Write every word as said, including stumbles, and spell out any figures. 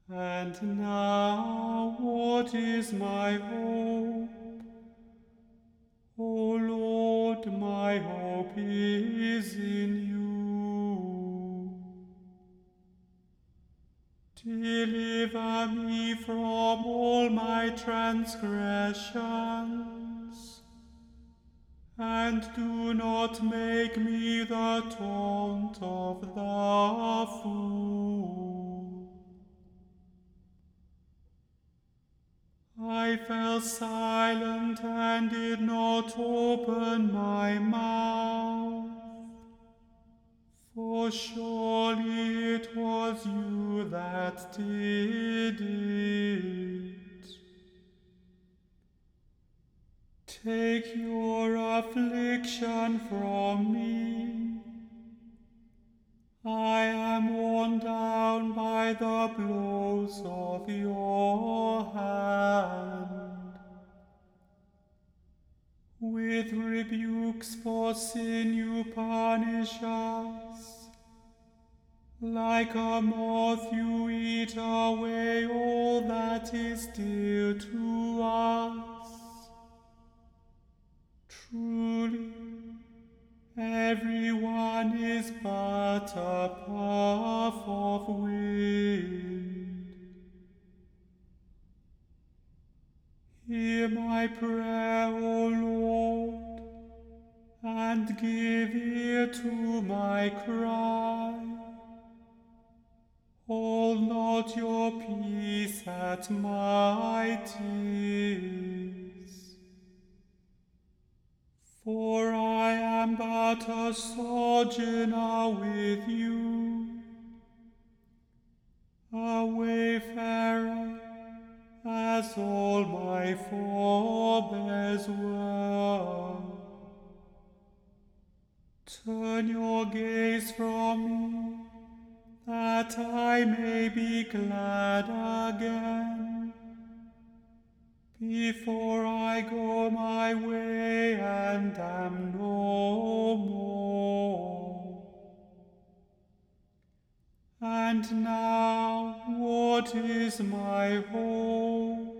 And now what is my hope? O Lord, my hope is in you. Deliver me from all my transgressions, and do not make me the taunt of the fool. I fell silent and did not open my mouth, for surely it was you that did it. Take your affliction from me. I am worn down by the blows of your hand. With rebukes for sin you punish us. Like a moth you eat away all that is dear to us. Truly, everyone is but a puff of wind. Hear my prayer, O Lord, and give ear to my cry. Hold not your peace at my tears. For I am but a sojourner with you, a wayfarer, as all my forebears were. Turn your gaze from me, that I may be glad again, before I go my way and am no more. And now what is my hope?